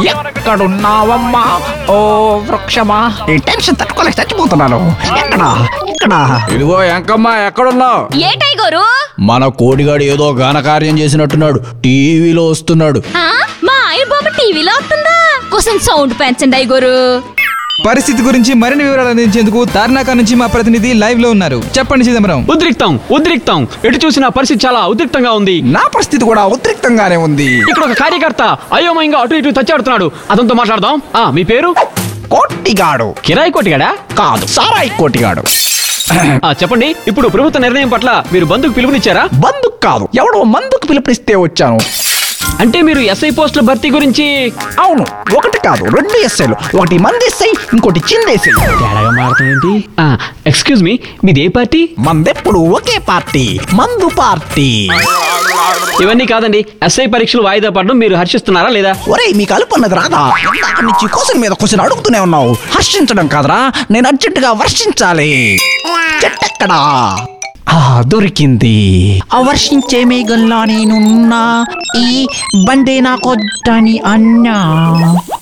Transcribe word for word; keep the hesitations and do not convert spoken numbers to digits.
ఎక్కడున్నావమ్మా ఓ వృక్షమా? ఈ టెన్షన్ తట్టుకోలేక చచ్చిపోతున్నాను. ఎక్కడా ఎక్కడా? ఇదిగో ఎంకమ్మా, ఎక్కడున్నావు? ఏ టైగరు? మన కోడిగాడు ఏదో ఘనకార్యం చేసినట్టున్నాడు, టీవీలో వస్తున్నాడు. ఆ, మా ఆయన బాబు టీవీలో వస్తుందా? కొంచెం సౌండ్ పెంచండి టైగరు. పరిస్థితి గురించి మరిన్ని వివరాలు అందించేందుకు తార్నాక నుంచి మా ప్రతినిధి లైవ్ లో ఉన్నారు. చెప్పండి చిదంబరం. ఉద్రిక్తం ఉద్రిక్తం ఎటు చూసిన పరిస్థితి చాలా ఉద్రిక్తంగా ఉంది. నా పరిస్థితి కూడా ఉద్రిక్తంగానే ఉంది. ఇక్కడ ఒక కార్యకర్త అయోమయంగా అటు ఇటు తచ్చాడుతున్నాడు. అతనితో మాట్లాడదాం. ఆ మీ పేరు? కోటిగాడు. కిరాయి కోటిగాడా? కాదు, సారాయి కోటిగాడు. ఆ చెప్పండి, ఇప్పుడు ప్రభుత్వ నిర్ణయం పట్ల మీరు బంధుకు పిలుపునిచ్చారా? బందుకు కాదు, ఎవడో మందుకు పిలుపునిస్తే వచ్చాను. అంటే మీరు ఎస్ఐ పోస్టుల భర్తీ గురించి? అవును, ఒకటి కాదు రెండు ఎస్ఐలు. ఒకటి మంది ఎస్ఐ, ఇంకోటి చిందేసై. తేడాగా మారుతాయేంటి? ఎక్స్క్యూజ్ మీ, మీది ఏ పార్టీ? మందెప్పుడు ఒకే పార్టీ, మందు పార్టీ. ఇవన్నీ కాదండి, ఎస్ఐ పరీక్షలు వాయిదా పడడం మీరు హర్షిస్తున్నారా లేదా? ఒరేయ్, మీకు అలుపన్నది రాదా? ఇందాక నుంచి క్వశ్చన్ మీద క్వశ్చన్ అడుగుతూనే ఉన్నావు. హర్షించడం కాదురా, నేను అర్జెంటుగా వర్షించాలి. చెట్టెక్కడా? ఆ దొరికింది. ఆ వర్షించే మేఘంలా నేనున్నా, ఈ బండే నాకొద్దని అన్నా.